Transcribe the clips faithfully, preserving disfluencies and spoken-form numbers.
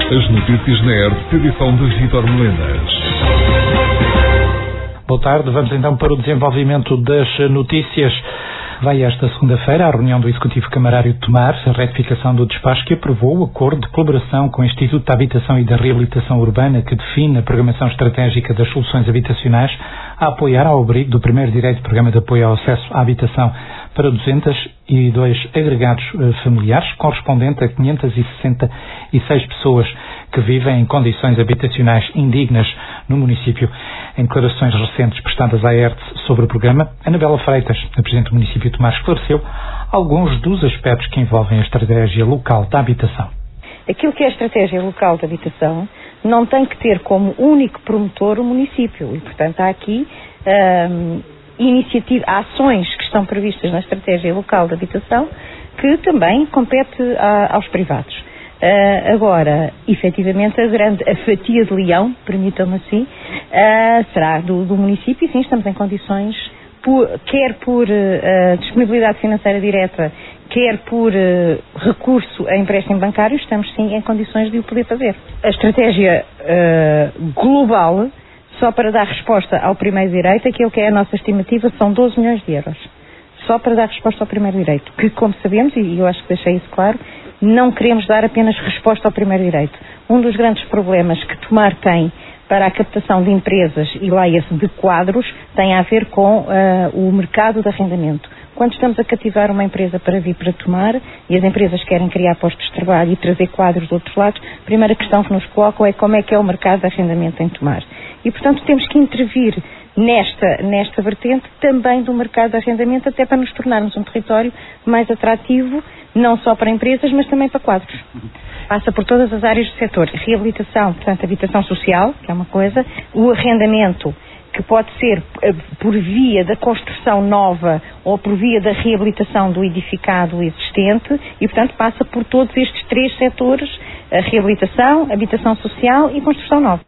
As notícias na R T P, edição de Vítor Melenas. Boa tarde, vamos então para o desenvolvimento das notícias. Vai esta segunda-feira a reunião do Executivo Camarário de Tomar, a retificação do despacho que aprovou o acordo de colaboração com o Instituto da Habitação e da Reabilitação Urbana, que define a programação estratégica das soluções habitacionais a apoiar ao abrigo do primeiro direito de programa de apoio ao acesso à habitação para duzentos e dois agregados familiares, correspondente a quinhentas e sessenta e seis pessoas que vivem em condições habitacionais indignas no município. Em declarações recentes prestadas à R T S sobre o programa, Anabela Freitas, a Presidente do município de Tomar, esclareceu alguns dos aspectos que envolvem a estratégia local da habitação. Aquilo que é a estratégia local de habitação não tem que ter como único promotor o município e, portanto, há aqui hum, iniciativas, ações que estão previstas na estratégia local de habitação que também compete a, aos privados. Uh, agora, efetivamente, a grande a fatia de leão, permitam-me assim, uh, será do, do município, e sim, estamos em condições, por, quer por uh, disponibilidade financeira direta, quer por uh, recurso a empréstimo bancário, estamos sim em condições de o poder fazer. A estratégia uh, global, só para dar resposta ao primeiro direito, aquilo que é a nossa estimativa são doze milhões de euros. Só para dar resposta ao primeiro direito, que, como sabemos, e eu acho que deixei isso claro, não queremos dar apenas resposta ao primeiro direito. Um dos grandes problemas que Tomar tem para a captação de empresas e leia-se de quadros tem a ver com uh, o mercado de arrendamento. Quando estamos a cativar uma empresa para vir para Tomar e as empresas querem criar postos de trabalho e trazer quadros de outros lados, a primeira questão que nos colocam é como é que é o mercado de arrendamento em Tomar. E, portanto, temos que intervir nesta, nesta vertente também do mercado de arrendamento, até para nos tornarmos um território mais atrativo, não só para empresas, mas também para quadros. Passa por todas as áreas do setor. Reabilitação, portanto, habitação social, que é uma coisa, o arrendamento, que pode ser por via da construção nova ou por via da reabilitação do edificado existente e, portanto, passa por todos estes três setores, a reabilitação, habitação social e construção nova.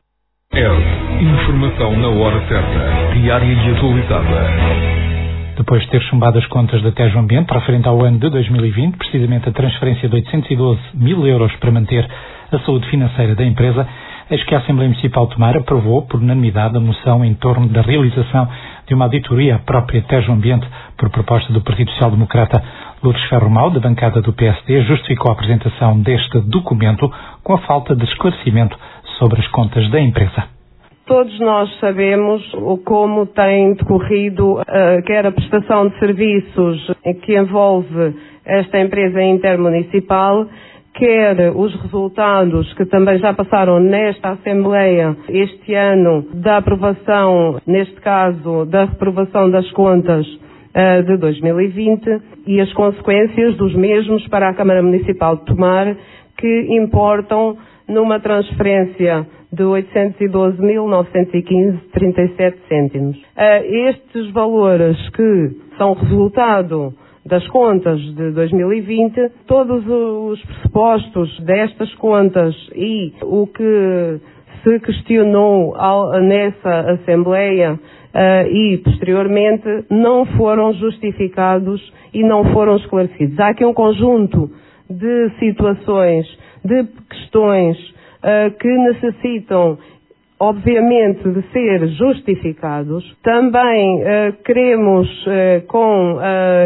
R. Informação na hora certa, diária e atualizada. Depois de ter chumbado as contas da Tejo Ambiente referente ao ano de dois mil e vinte, precisamente a transferência de oitocentos e doze mil euros para manter a saúde financeira da empresa, eis que a Assembleia Municipal de Tomar aprovou por unanimidade a moção em torno da realização de uma auditoria à própria Tejo Ambiente por proposta do Partido Social Democrata. Lourdes Ferro-Mau, da bancada do P S D, justificou a apresentação deste documento com a falta de esclarecimento sobre as contas da empresa. Todos nós sabemos como tem decorrido uh, quer a prestação de serviços que envolve esta empresa intermunicipal, quer os resultados que também já passaram nesta Assembleia este ano da aprovação, neste caso, da reprovação das contas uh, de dois mil e vinte e as consequências dos mesmos para a Câmara Municipal de Tomar, que importam numa transferência de oitocentos e doze mil novecentos e quinze vírgula trinta e sete cêntimos. Uh, estes valores que são resultado das contas de dois mil e vinte, todos os pressupostos destas contas e o que se questionou ao, nessa Assembleia uh, e posteriormente não foram justificados e não foram esclarecidos. Há aqui um conjunto de situações, de questões uh, que necessitam, obviamente, de ser justificados. Também uh, queremos, uh, com uh,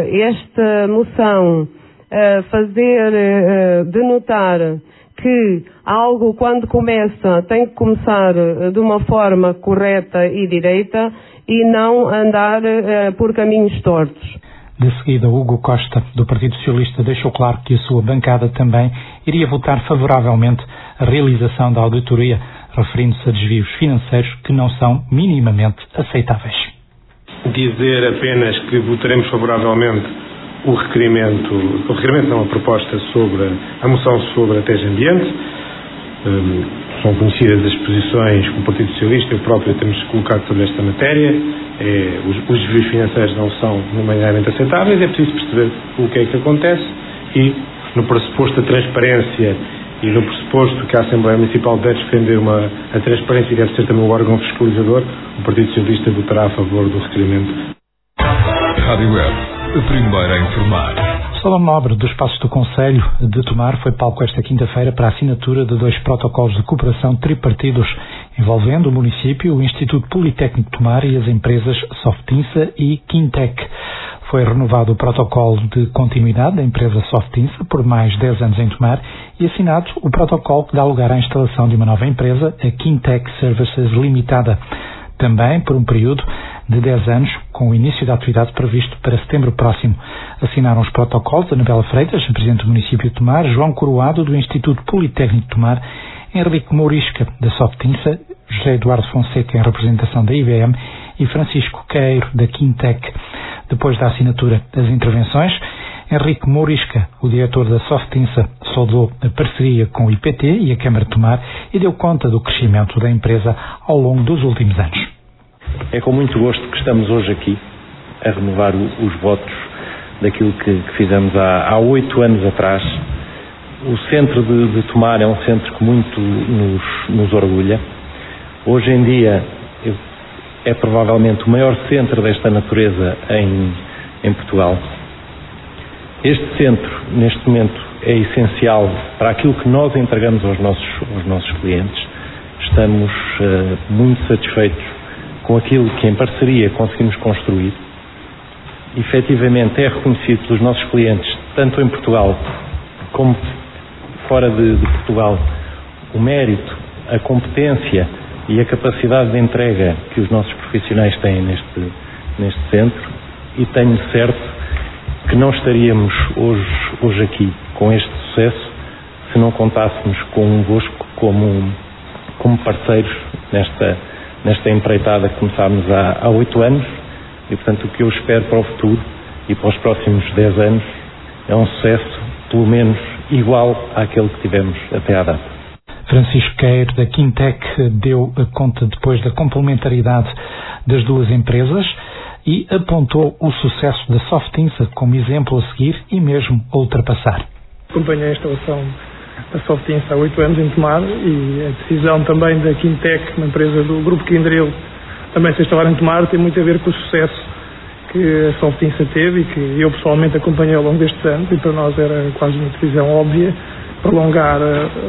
esta moção, uh, fazer uh, denotar que algo, quando começa, tem que começar uh, de uma forma correta e direita e não andar uh, por caminhos tortos. De seguida, Hugo Costa, do Partido Socialista, deixou claro que a sua bancada também iria votar favoravelmente a realização da auditoria, referindo-se a desvios financeiros que não são minimamente aceitáveis. Dizer apenas que votaremos favoravelmente o requerimento, o requerimento não, a proposta sobre a moção sobre a Tejo Ambiente. Um, são conhecidas as posições que o Partido Socialista e o próprio temos colocado sobre esta matéria. É, os, os desvios financeiros não são minimamente aceitáveis, é preciso perceber o que é que acontece e, no pressuposto da transparência e no pressuposto que a Assembleia Municipal deve defender uma, a transparência e deve ser também o órgão fiscalizador, o Partido Socialista votará a favor do requerimento. Rádio Web, a primeira a informar. O Salão Nobre dos Passos do Concelho de Tomar foi palco esta quinta-feira para a assinatura de dois protocolos de cooperação tripartidos envolvendo o município, o Instituto Politécnico de Tomar e as empresas Softinsa e Quintec. Foi renovado o protocolo de continuidade da empresa Softinsa por mais dez anos em Tomar e assinado o protocolo que dá lugar à instalação de uma nova empresa, a Quintec Services Limitada, também por um período de dez anos, com o início da atividade previsto para setembro próximo. Assinaram os protocolos Anabela Freitas, presidente do município de Tomar, João Coroado, do Instituto Politécnico de Tomar, Henrique Mourisca, da Softinsa, José Eduardo Fonseca, em representação da I B M, e Francisco Queiro, da Quintec. Depois da assinatura das intervenções, Henrique Mourisca, o diretor da Softinsa, saudou a parceria com o I P T e a Câmara de Tomar e deu conta do crescimento da empresa ao longo dos últimos anos. É com muito gosto que estamos hoje aqui a renovar o, os votos daquilo que, que fizemos há, há oito anos atrás. O centro de, de Tomar é um centro que muito nos, nos orgulha. Hoje em dia é provavelmente o maior centro desta natureza em, em Portugal. Este centro, neste momento, é essencial para aquilo que nós entregamos aos nossos, aos nossos clientes. Estamos uh, muito satisfeitos com aquilo que em parceria conseguimos construir. Efetivamente é reconhecido pelos nossos clientes, tanto em Portugal como fora de, de Portugal, o mérito, a competência e a capacidade de entrega que os nossos profissionais têm neste, neste centro, e tenho certo que não estaríamos hoje, hoje aqui com este sucesso se não contássemos convosco como, como parceiros nesta, nesta empreitada que começámos há, há oito anos, e portanto o que eu espero para o futuro e para os próximos dez anos é um sucesso pelo menos igual àquele que tivemos até à data. Francisco Queiro, da Quintec, deu conta depois da complementaridade das duas empresas e apontou o sucesso da Softinsa como exemplo a seguir e mesmo a ultrapassar. Acompanhei a instalação da Softinsa há oito anos em Tomar e a decisão também da Quintec, uma empresa do Grupo Quindril, também se instalar em Tomar, tem muito a ver com o sucesso que a Softinsa teve e que eu pessoalmente acompanhei ao longo destes anos, e para nós era quase uma decisão óbvia prolongar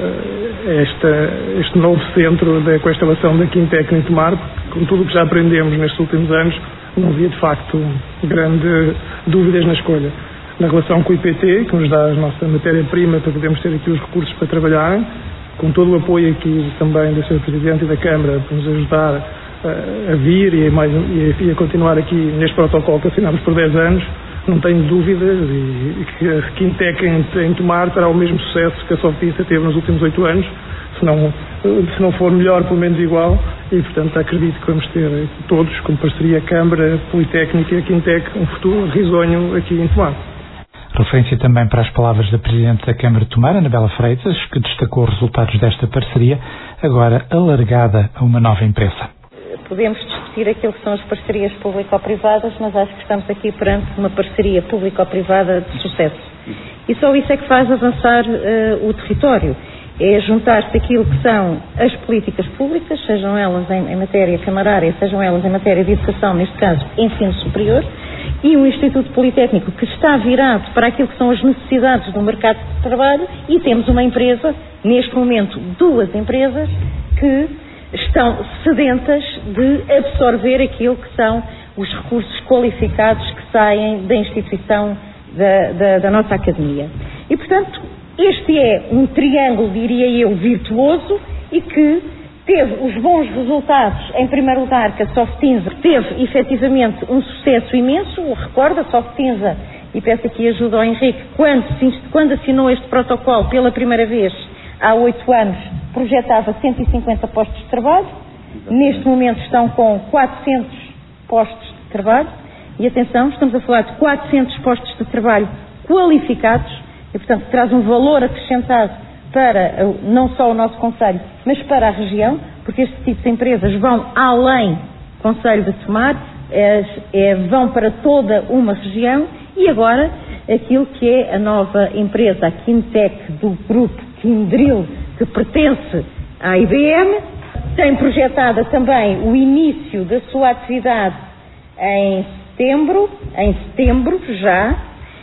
uh, esta, este novo centro de, com a instalação da Quintec em Tomar, porque com tudo o que já aprendemos nestes últimos anos, não havia de facto grandes dúvidas na escolha. Na relação com o I P T, que nos dá a nossa matéria-prima para podermos ter aqui os recursos para trabalhar, com todo o apoio aqui também do senhor Presidente e da Câmara para nos ajudar uh, a vir e a, mais, e, a, e a continuar aqui neste protocolo que assinámos por dez anos, não tenho dúvidas e que a Quintec em, em Tomar terá o mesmo sucesso que a Softinsa teve nos últimos oito anos, se não, se não for melhor, pelo menos igual, e portanto acredito que vamos ter todos, como parceria, a Câmara, a Politécnica e a Quintec, um futuro risonho aqui em Tomar. Referência também para as palavras da Presidente da Câmara de Tomar, Anabela Freitas, que destacou os resultados desta parceria, agora alargada a uma nova empresa. Podemos discutir aquilo que são as parcerias público-privadas, mas acho que estamos aqui perante uma parceria público-privada de sucesso. E só isso é que faz avançar uh, o território. É juntar-se aquilo que são as políticas públicas, sejam elas em, em matéria camarária, sejam elas em matéria de educação, neste caso ensino superior, e um Instituto Politécnico que está virado para aquilo que são as necessidades do mercado de trabalho, e temos uma empresa, neste momento duas empresas, que estão sedentas de absorver aquilo que são os recursos qualificados que saem da instituição da, da, da nossa academia. E, portanto, este é um triângulo, diria eu, virtuoso, e que teve os bons resultados, em primeiro lugar, que a Softinsa teve efetivamente um sucesso imenso. Recordo, a Softinsa, e peço aqui ajuda ao Henrique, quando, quando assinou este protocolo pela primeira vez, há oito anos, projetava cento e cinquenta postos de trabalho. Neste momento estão com quatrocentos postos de trabalho. E atenção, estamos a falar de quatrocentos postos de trabalho qualificados e, portanto, traz um valor acrescentado para não só o nosso concelho, mas para a região, porque este tipo de empresas vão além do concelho de Tomar, é, é, vão para toda uma região. E agora, aquilo que é a nova empresa, a Quintec, do grupo Quindril, que pertence à I B M, tem projetada também o início da sua atividade em setembro, em setembro já,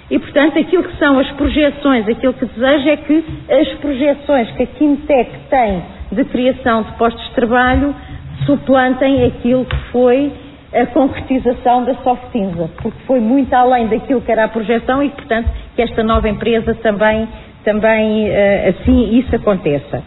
E, portanto, aquilo que são as projeções, aquilo que desejo é que as projeções que a Quintec tem de criação de postos de trabalho suplantem aquilo que foi a concretização da Softinsa, porque foi muito além daquilo que era a projeção e, portanto, que esta nova empresa também, também assim, isso aconteça.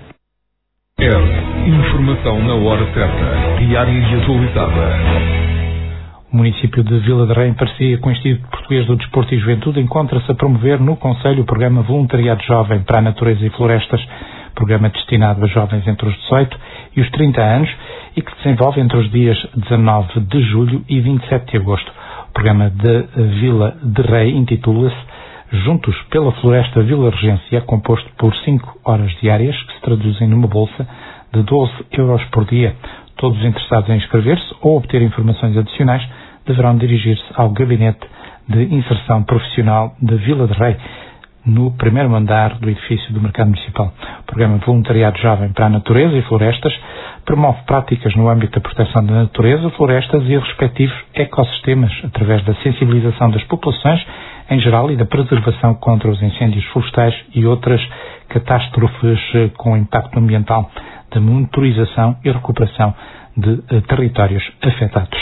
É informação na hora certa, diária e atualizada. O município de Vila de Rei, em parceria com o Instituto Português do Desporto e Juventude, encontra-se a promover no Conselho o programa Voluntariado Jovem para a Natureza e Florestas, programa destinado a jovens entre os dezoito e os trinta anos e que se desenvolve entre os dias dezanove de julho e vinte e sete de agosto. O programa de Vila de Rei intitula-se Juntos pela Floresta Vila Regência, é composto por cinco horas diárias que se traduzem numa bolsa de doze euros por dia. Todos os interessados em inscrever-se ou obter informações adicionais deverão dirigir-se ao Gabinete de Inserção Profissional de Vila de Rei, no primeiro andar do edifício do Mercado Municipal. O programa Voluntariado Jovem para a Natureza e Florestas promove práticas no âmbito da proteção da natureza, florestas e respectivos ecossistemas, através da sensibilização das populações em geral e da preservação contra os incêndios florestais e outras catástrofes com impacto ambiental, da monitorização e recuperação de uh, territórios afetados.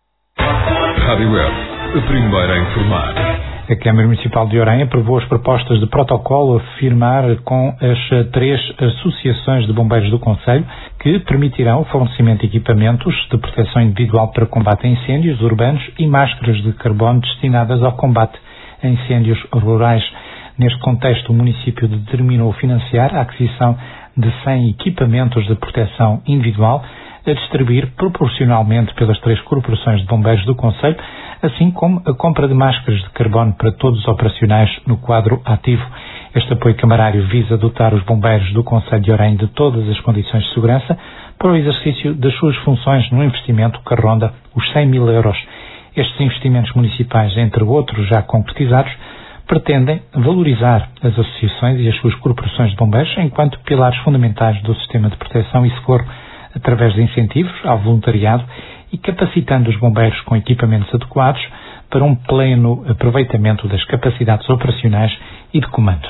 Rádio Web, a primeira a informar. A Câmara Municipal de Orem aprovou as propostas de protocolo a firmar com as três associações de bombeiros do Concelho, que permitirão o fornecimento de equipamentos de proteção individual para combate a incêndios urbanos e máscaras de carbono destinadas ao combate a incêndios rurais. Neste contexto, o município determinou financiar a aquisição de cem equipamentos de proteção individual a distribuir proporcionalmente pelas três corporações de bombeiros do Concelho, assim como a compra de máscaras de carbono para todos os operacionais no quadro ativo. Este apoio camarário visa dotar os bombeiros do Concelho de Orem de todas as condições de segurança para o exercício das suas funções num investimento que ronda os cem mil euros. Estes investimentos municipais, entre outros já concretizados, pretendem valorizar as associações e as suas corporações de bombeiros enquanto pilares fundamentais do sistema de proteção e socorro, através de incentivos ao voluntariado e capacitando os bombeiros com equipamentos adequados para um pleno aproveitamento das capacidades operacionais e de comando.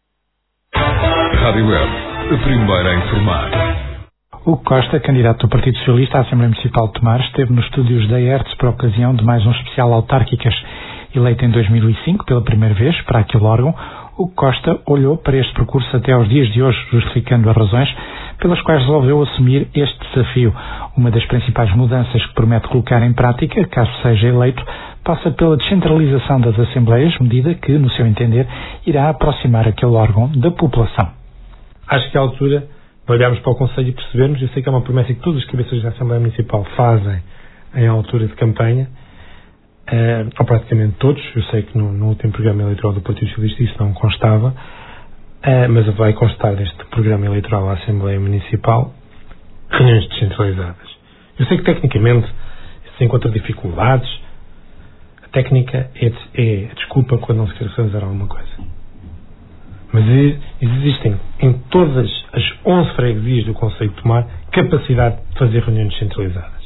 Rádio Web, a primeira a informar. Hugo Costa, candidato do Partido Socialista à Assembleia Municipal de Tomar, esteve nos estúdios da E R T S por ocasião de mais um especial Autárquicas. Eleito em dois mil e cinco pela primeira vez para aquele órgão, Hugo Costa olhou para este percurso até aos dias de hoje, justificando as razões pelas quais resolveu assumir este desafio. Uma das principais mudanças que promete colocar em prática, caso seja eleito, passa pela descentralização das Assembleias, medida que, no seu entender, irá aproximar aquele órgão da população. Acho que é a altura de olharmos para o Conselho e percebermos, eu sei que é uma promessa que todas as cabeças da Assembleia Municipal fazem em altura de campanha, Uh, ou praticamente todos. Eu sei que no, no último programa eleitoral do Partido Socialista isso não constava, uh, mas vai constar deste programa eleitoral à Assembleia Municipal reuniões descentralizadas. Eu sei que tecnicamente se encontra dificuldades. A técnica é, é a desculpa quando não se quer fazer alguma coisa. Mas existem em todas as onze freguesias do Concelho de Tomar capacidade de fazer reuniões descentralizadas.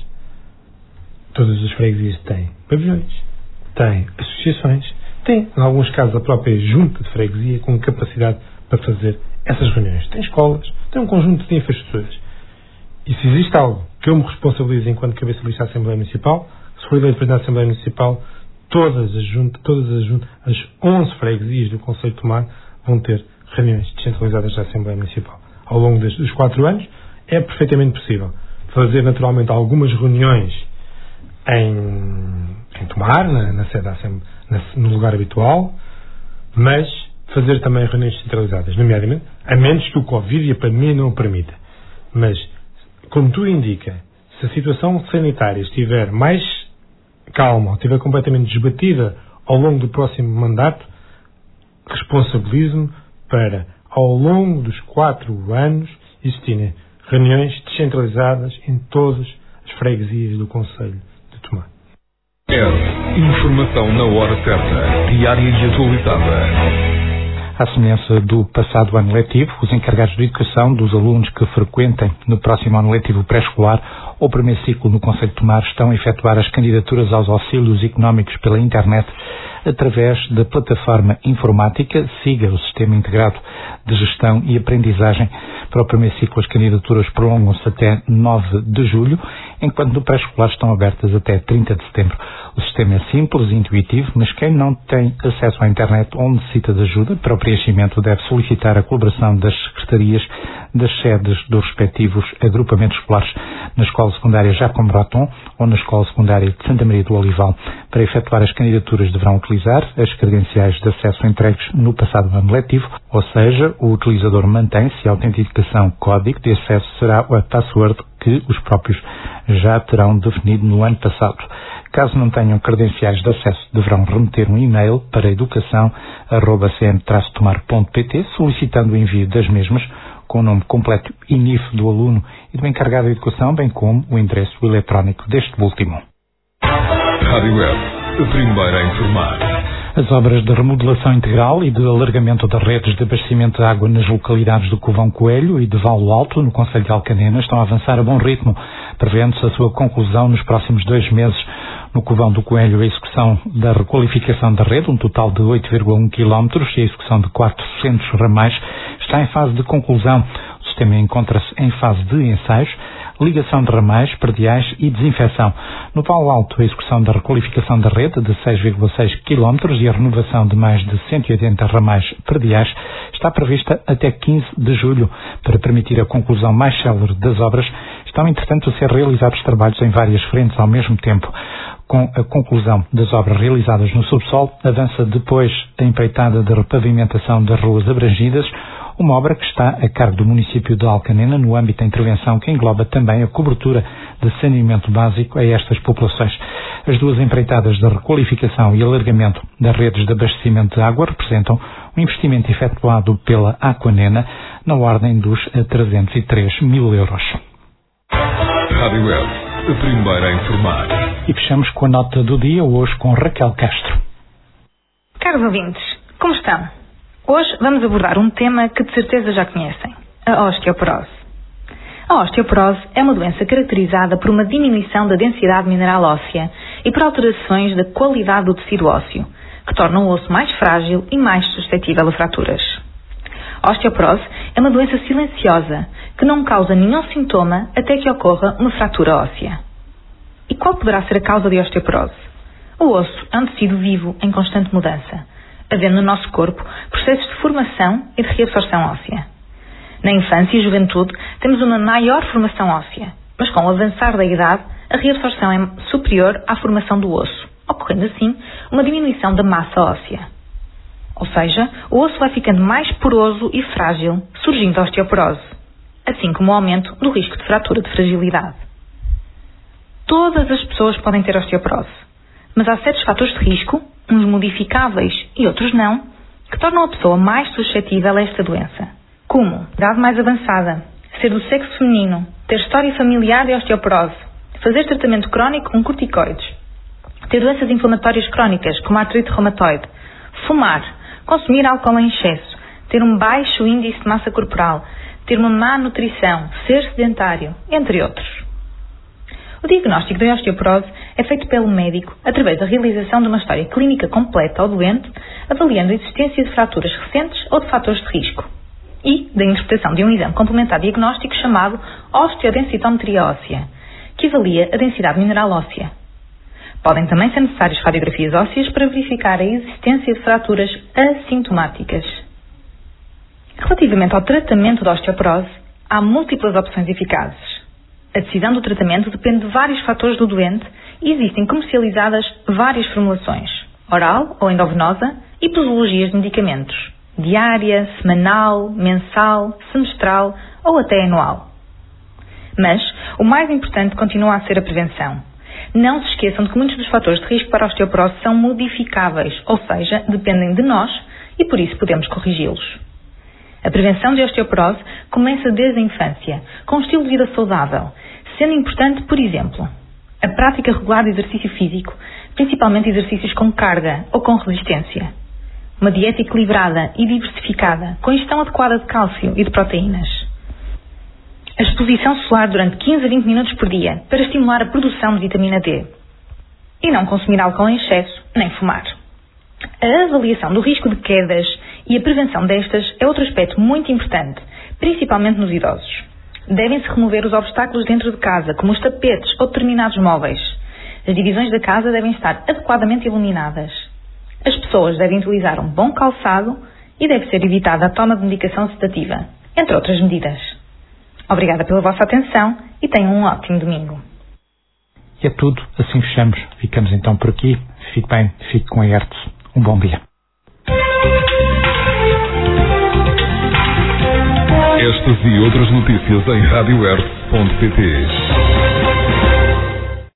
Todas as freguesias têm pavilhões, têm associações, têm, em alguns casos, a própria junta de freguesia com capacidade para fazer essas reuniões. Tem escolas, tem um conjunto de infraestruturas. E se existe algo que eu me responsabilizo enquanto cabeça de lista da Assembleia Municipal, se for eleito presidente da Assembleia Municipal, todas as juntas, todas as juntas, as onze freguesias do Concelho de Tomar vão ter reuniões descentralizadas da Assembleia Municipal. Ao longo dos, dos quatro anos, é perfeitamente possível fazer, naturalmente, algumas reuniões Em, em Tomar, na, na sede da Assembleia, na, no lugar habitual, mas fazer também reuniões centralizadas, nomeadamente, a menos que o Covid e a pandemia não o permita. Mas, como tudo indica, se a situação sanitária estiver mais calma ou estiver completamente desbatida ao longo do próximo mandato, responsabilizo-me para, ao longo dos quatro anos, existirem reuniões descentralizadas em todas as freguesias do Concelho. É informação na hora certa, diária e atualizada. À semelhança do passado ano letivo, os encarregados de educação dos alunos que frequentem no próximo ano letivo pré-escolar ou primeiro ciclo no Concelho de Tomar estão a efetuar as candidaturas aos auxílios económicos pela internet através da plataforma informática SIGA, o Sistema Integrado de Gestão e Aprendizagem. Para o primeiro ciclo, as candidaturas prolongam-se até nove de julho, enquanto no pré-escolar estão abertas até trinta de setembro. O sistema é simples e intuitivo, mas quem não tem acesso à internet ou necessita de ajuda para o preenchimento deve solicitar a colaboração das secretarias das sedes dos respectivos agrupamentos escolares na Escola Secundária Jacó Maraton ou na Escola Secundária de Santa Maria do Olival. Para efetuar as candidaturas deverão utilizar as credenciais de acesso entregues no passado ano letivo, ou seja, o utilizador mantém-se e a autenticação código de acesso será a password que os próprios já terão definido no ano passado. Caso não tenham credenciais de acesso, deverão remeter um e-mail para educação arroba c m traço tomar ponto p t solicitando o envio das mesmas com o nome completo e N I F do aluno e do encarregado de educação, bem como o endereço eletrónico deste último. Rádio Web, a primeira a informar. As obras de remodelação integral e de alargamento das redes de abastecimento de água nas localidades do Covão Coelho e de Valo Alto, no concelho de Alcanena, estão a avançar a bom ritmo, prevendo-se a sua conclusão nos próximos dois meses. No Covão do Coelho, a execução da requalificação da rede, um total de oito vírgula um quilómetros, e a execução de quatrocentos ramais, está em fase de conclusão. O sistema encontra-se em fase de ensaios, ligação de ramais, perdiais e desinfecção. No Valo Alto, a execução da requalificação da rede de seis vírgula seis quilómetros e a renovação de mais de cento e oitenta ramais perdiais está prevista até quinze de julho. Para permitir a conclusão mais célere das obras, estão, entretanto, a ser realizados trabalhos em várias frentes ao mesmo tempo. Com a conclusão das obras realizadas no subsolo, avança depois a empreitada de repavimentação das ruas abrangidas, uma obra que está a cargo do município de Alcanena no âmbito da intervenção que engloba também a cobertura de saneamento básico a estas populações. As duas empreitadas de requalificação e alargamento das redes de abastecimento de água representam um investimento efetuado pela Aquanena na ordem dos trezentos e três mil euros. Rádio Web, a primeira a informar. E fechamos com a nota do dia, hoje com Raquel Castro. Caros ouvintes, como estão? Hoje vamos abordar um tema que de certeza já conhecem, a osteoporose. A osteoporose é uma doença caracterizada por uma diminuição da densidade mineral óssea e por alterações da qualidade do tecido ósseo, que tornam o osso mais frágil e mais suscetível a fraturas. A osteoporose é uma doença silenciosa, que não causa nenhum sintoma até que ocorra uma fratura óssea. E qual poderá ser a causa de osteoporose? O osso é um tecido vivo em constante mudança, havendo no nosso corpo processos de formação e de reabsorção óssea. Na infância e juventude temos uma maior formação óssea, mas com o avançar da idade a reabsorção é superior à formação do osso, ocorrendo assim uma diminuição da massa óssea. Ou seja, o osso vai ficando mais poroso e frágil, surgindo a osteoporose, assim como o aumento do risco de fratura de fragilidade. Todas as pessoas podem ter osteoporose, mas há certos fatores de risco, uns modificáveis e outros não, que tornam a pessoa mais suscetível a esta doença, como idade mais avançada, ser do sexo feminino, ter história familiar de osteoporose, fazer tratamento crónico com corticoides, ter doenças inflamatórias crónicas, como a artrite reumatoide, fumar, consumir álcool em excesso, ter um baixo índice de massa corporal, ter uma má nutrição, ser sedentário, entre outros. O diagnóstico da osteoporose é feito pelo médico através da realização de uma história clínica completa ao doente, avaliando a existência de fraturas recentes ou de fatores de risco, e da interpretação de um exame complementar diagnóstico chamado osteodensitometria óssea, que avalia a densidade mineral óssea. Podem também ser necessárias radiografias ósseas para verificar a existência de fraturas assintomáticas. Relativamente ao tratamento da osteoporose, há múltiplas opções eficazes. A decisão do tratamento depende de vários fatores do doente e existem comercializadas várias formulações, oral ou endovenosa, e posologias de medicamentos, diária, semanal, mensal, semestral ou até anual. Mas o mais importante continua a ser a prevenção. Não se esqueçam de que muitos dos fatores de risco para a osteoporose são modificáveis, ou seja, dependem de nós e por isso podemos corrigi-los. A prevenção de osteoporose começa desde a infância, com um estilo de vida saudável, sendo importante, por exemplo, a prática regular de exercício físico, principalmente exercícios com carga ou com resistência. uma dieta equilibrada e diversificada, com ingestão adequada de cálcio e de proteínas. A exposição solar durante quinze a vinte minutos por dia, para estimular a produção de vitamina D. E não consumir álcool em excesso, nem fumar. A avaliação do risco de quedas e a prevenção destas é outro aspecto muito importante, principalmente nos idosos. Devem-se remover os obstáculos dentro de casa, como os tapetes ou determinados móveis. As divisões da casa devem estar adequadamente iluminadas. As pessoas devem utilizar um bom calçado e deve ser evitada a toma de medicação sedativa, entre outras medidas. Obrigada pela vossa atenção e tenham um ótimo domingo. E é tudo, assim fechamos. Ficamos então por aqui. Fique bem, fique com a Hertz. Um bom dia. Estas e outras notícias em rádio hertz ponto pt.